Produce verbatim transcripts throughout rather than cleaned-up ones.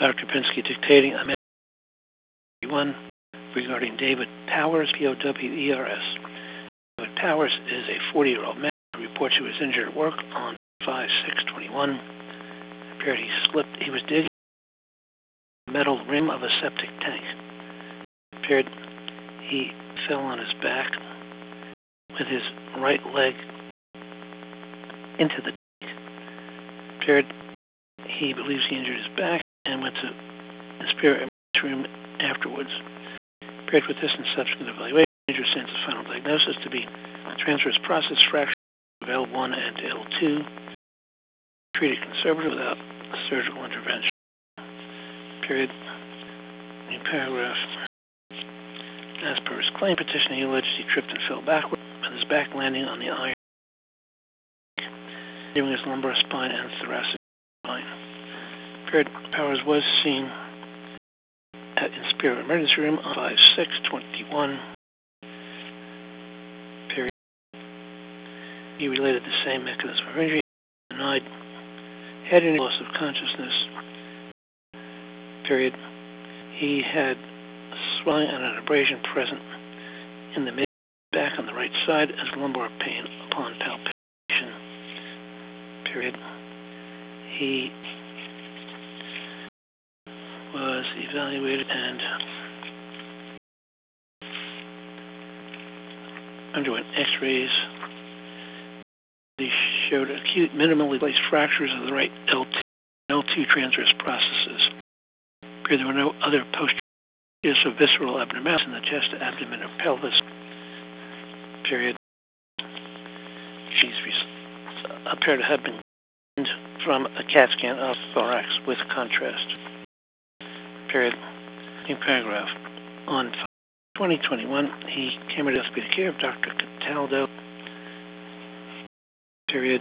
Doctor Pinsky dictating a one regarding David Powers, P O W E R S. David Powers is a forty-year-old man who reports he was injured at work on five six twenty-one. Appeared he slipped. He was digging the metal rim of a septic tank. Appeared he fell on his back with his right leg into the tank. Appeared he believes he injured his back and went to the spirit room afterwards. Paired with this and subsequent evaluation, major sense of final diagnosis to be transverse process fracture of L one and L two, treated conservatively without surgical intervention. Period. New paragraph. As per his claim petition, he alleged he tripped and fell backward with his back landing on the iron, giving his lumbar spine and thoracic spine. Period. Powers was seen at in Spirit Emergency Room on five six twenty-one. Period. He related the same mechanism of injury, denied, had any loss of consciousness. Period. He had swelling and an abrasion present in the mid back on the right side as lumbar pain upon palpation. Period. He was evaluated and underwent x-rays. They showed acute, minimally placed fractures of the right L two, L two transverse processes. There were no other posterior of visceral abnormalities in the chest, abdomen, or pelvis. Period. She's appeared to have been from a CAT scan of thorax with contrast. Period. New paragraph. On twenty twenty-one, he came into the care of Doctor Cataldo. Period.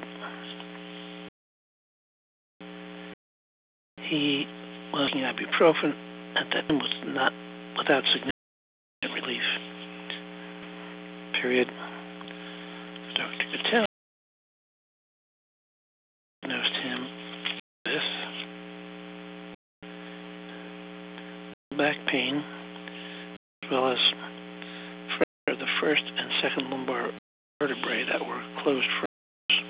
He was taking ibuprofen at that time, was not without significant relief. Period. Doctor Cataldo diagnosed him with back pain, as well as fracture of the first and second lumbar vertebrae that were closed fractures.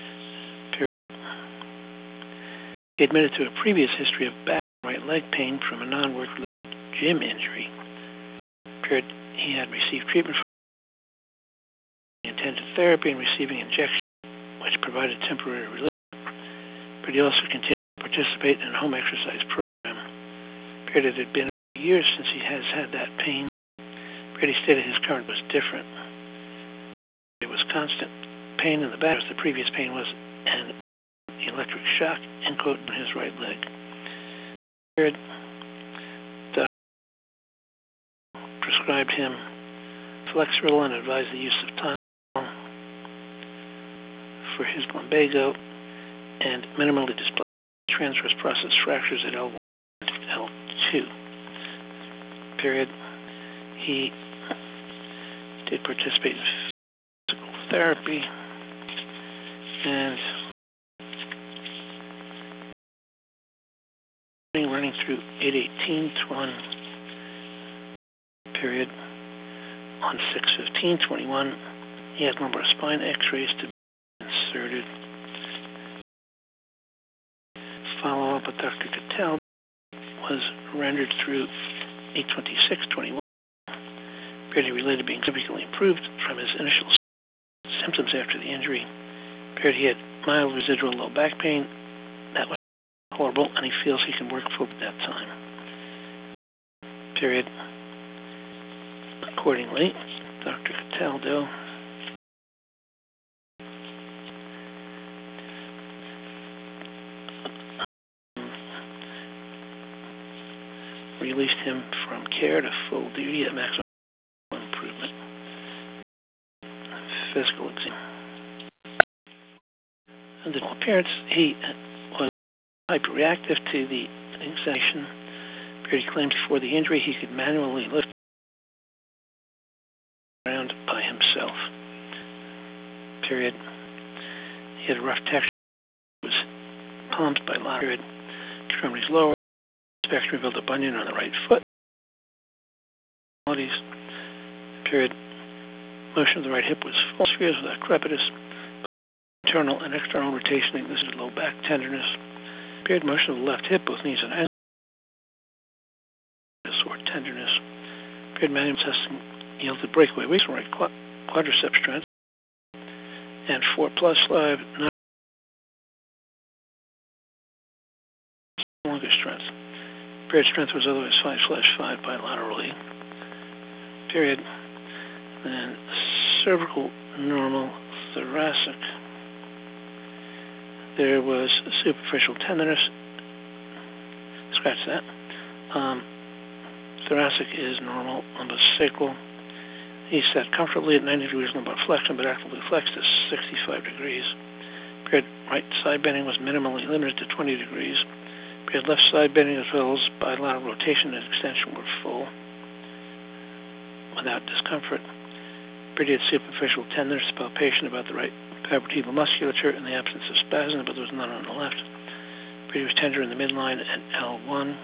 He admitted to a previous history of back and right leg pain from a non-work-related gym injury. Period. He had received treatment for intended therapy and receiving injection, which provided temporary relief. But he also continued to participate in a home exercise program. Period. It had been years since he has had that pain. Period. He stated his current was different. It was constant pain in the back, as the previous pain was an electric shock, end quote, in his right leg. Period. Doctor prescribed him Flexeril and advised the use of Tylenol for his lumbago and minimally displaced transverse process fractures at L one and L two. Period. He did participate in physical therapy and running through eight eighteen twenty-one. Period. On six fifteen twenty-one, he had lumbar spine x-rays to be inserted. Follow-up with Doctor Cattell was rendered through eight twenty-six twenty-one. Period. He related being significantly improved from his initial symptoms after the injury. Period. He had mild residual low back pain. That was horrible, and he feels he can work full at that time. Period. Accordingly, Doctor Cataldo released him from care to full duty at maximum improvement. Physical exam. Under all appearance, he was hyperreactive to the examination. He claimed before the injury he could manually lift around by himself. Period. He had a rough texture. He was pumped by lateral extremities lower, inspection revealed a bunion on the right foot. Period. Motion of the right hip was full spheres without crepitus. Internal and external rotation elicited low back tenderness. Period. Motion of the left hip, both knees and ankles, or tenderness. Period. Manual testing yielded breakaway weakness from right quadriceps strength. And four plus live, not longer strength. Period. Strength was otherwise five slash five bilaterally. Period. Then cervical normal, thoracic. There was superficial tenderness. Scratch that. Um, thoracic is normal. Lumbosacral. He sat comfortably at ninety degrees lumbar flexion, but actively flexed to sixty-five degrees. Period. Right side bending was minimally limited to twenty degrees. Period. Left side bending as well as bilateral rotation and extension were full without discomfort. Period. Superficial tenderness, palpation about the right vertebral musculature in the absence of spasm, but there was none on the left. Period. Was tender in the midline at L one.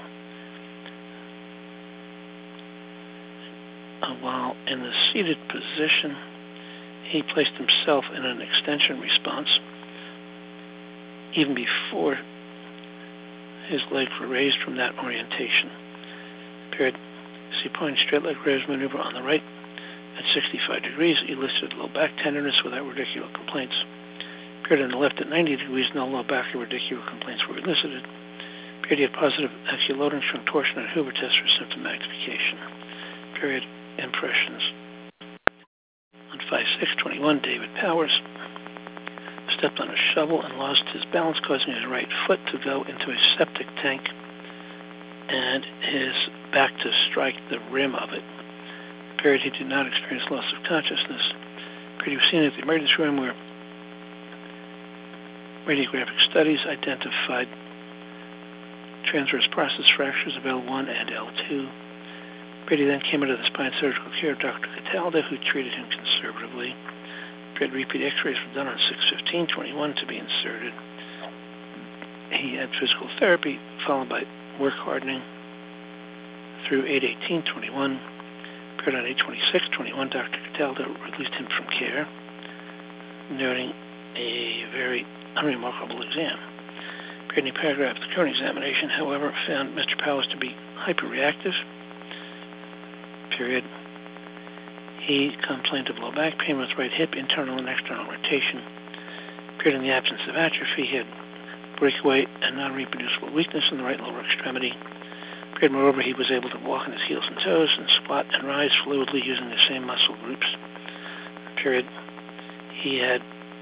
Uh, while in the seated position, he placed himself in an extension response even before his legs were raised from that orientation. Period. Supine straight leg raise maneuver on the right at sixty-five degrees elicited low back tenderness without radicular complaints. Period. On the left at ninety degrees, no low back or radicular complaints were elicited. Period. Positive axial loading, shrunk torsion, and Hoover test for symptom magnification. Period. Impressions. On five six twenty-one, David Powers stepped on a shovel and lost his balance, causing his right foot to go into a septic tank and his back to strike the rim of it. Period. He did not experience loss of consciousness. Period. He was seen at the emergency room where radiographic studies identified transverse process fractures of L one and L two. Period. He then came into the spine surgical care of Doctor Catalda, who treated him conservatively. Period. Repeat x-rays were done on six fifteen twenty-one to be inserted. He had physical therapy followed by work hardening through eight eighteen twenty-one. Period. On eight twenty-six twenty-one, Doctor Catalda released him from care, noting a very unremarkable exam. Period. In the paragraph, the current examination, however, found Mister Powers to be hyperreactive. Period. He complained of low back pain with right hip, internal and external rotation. Period. In the absence of atrophy, he had breakaway and non-reproducible weakness in the right lower extremity. Period. Moreover, he was able to walk on his heels and toes and squat and rise fluidly using the same muscle groups. Period. He had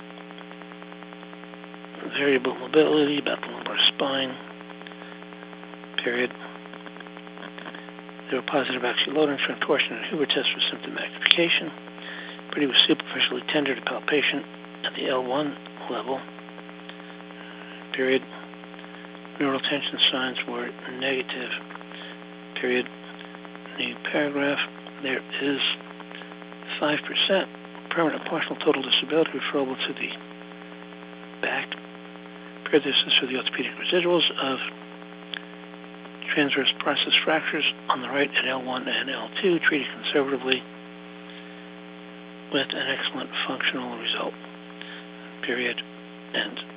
variable mobility about the lumbar spine. Period. There were positive axial loading, shrunk torsion, and Hoover test for symptom magnification. But he was superficially tender to palpation at the L one level. Period. Neural tension signs were negative. Period. New paragraph. There is five percent permanent partial total disability referable to the back. Period. This is for the orthopedic residuals of transverse process fractures on the right at L one and L two, treated conservatively with an excellent functional result. Period. End.